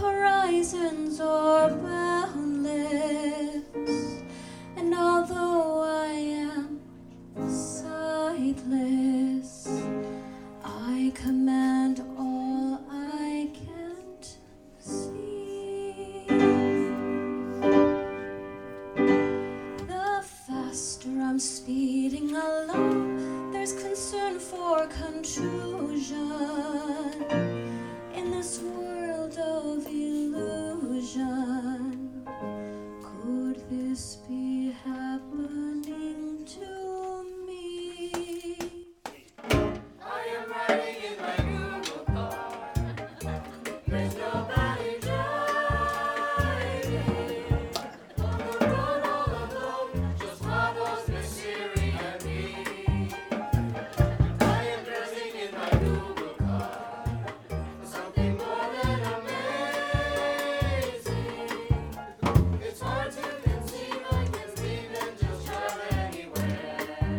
horizons are boundless, and although I am sightless, I command all I can't see. The faster I'm speeding along, there's concern for contusion in this world of illusion. Could this be happening to me? I am riding in my Google car. There's nobody driving. On the road all alone, just Marbles, Miss Siri, and me. I am dressing in my Google car. Something more than amazing. It's hard to conceive I can leave and just drive anywhere.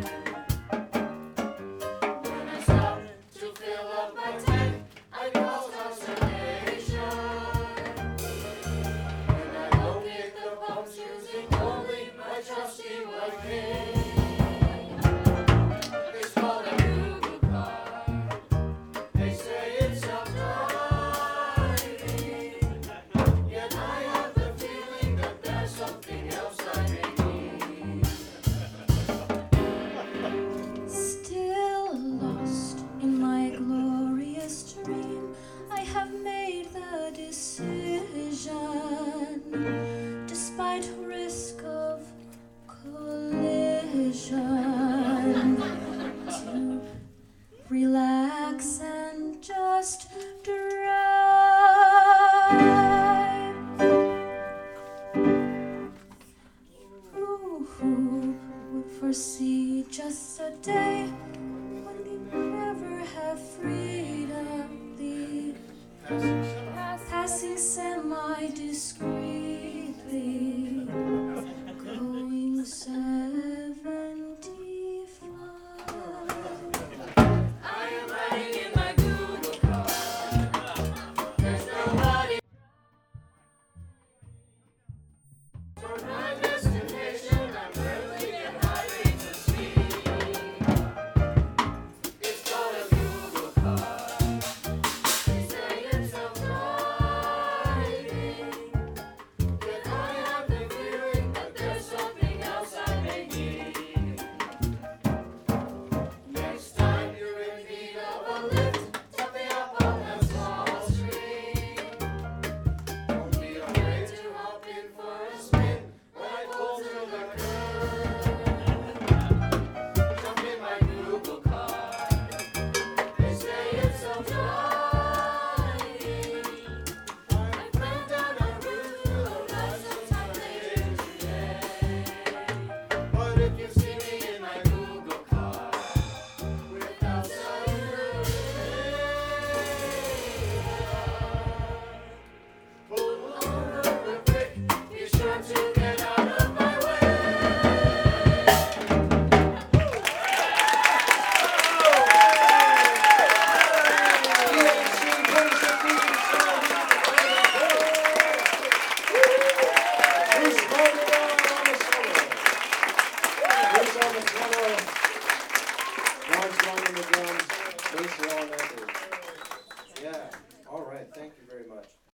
When I stop to fill up my tank, I cause consternation. And I locate the pumps using only my trusty white cane. It's called a Google car. They say it's self-driving. Yet I have the feeling that there's something else I may need. Still lost in my glorious dream, I have made the decision, despite risk of collision, to relax and just drive. Who would foresee just a day when we never have freedom, the passing semi-discreetly, going 75. I am riding in my Google car. There's nobody. For my destination, I'm early and highway to speed. It's called a Google car. They say it's self-driving. Yet I have the feeling that there's something else I may need. Next time you're in need of a lift, tap me up on that small screen. Don't be afraid to hop in for a spin when I pull to the curb. Jump in my Google car. They say it's self-driving. I planned down a route to arrive sometime later today. But if you see me in my Google car without cellular pull over real quick, be sure to get out of my way. Yeah, all right, thank you very much.